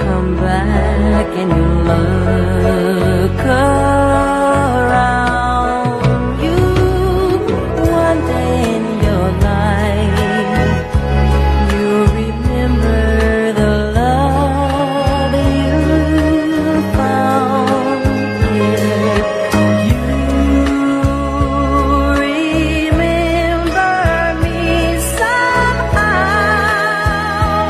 come back and you look around you one day in your life, you remember the love you found here. You remember me somehow,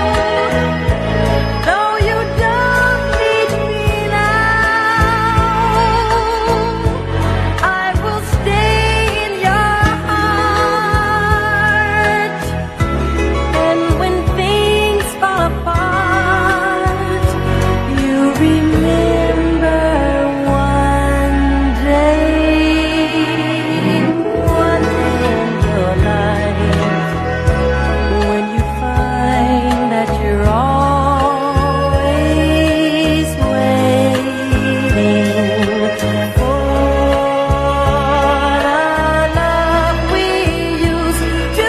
though you don't need me now. I will stay in your heart, and when things fall apart, you remember one day in your life, when you find that you're always waiting for the love we used to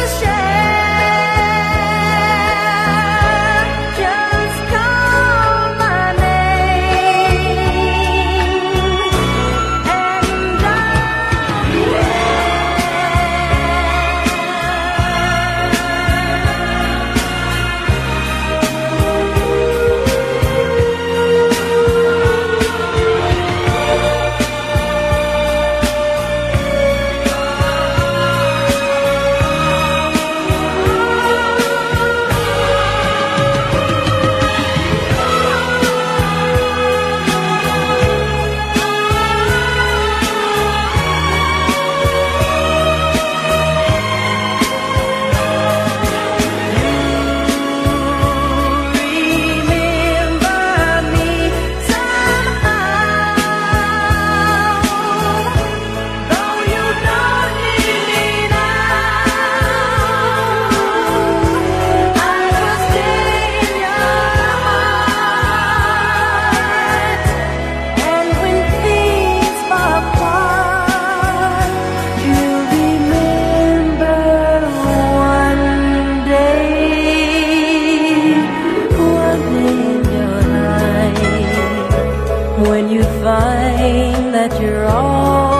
share. Just call my name and I'll be when you find that you're all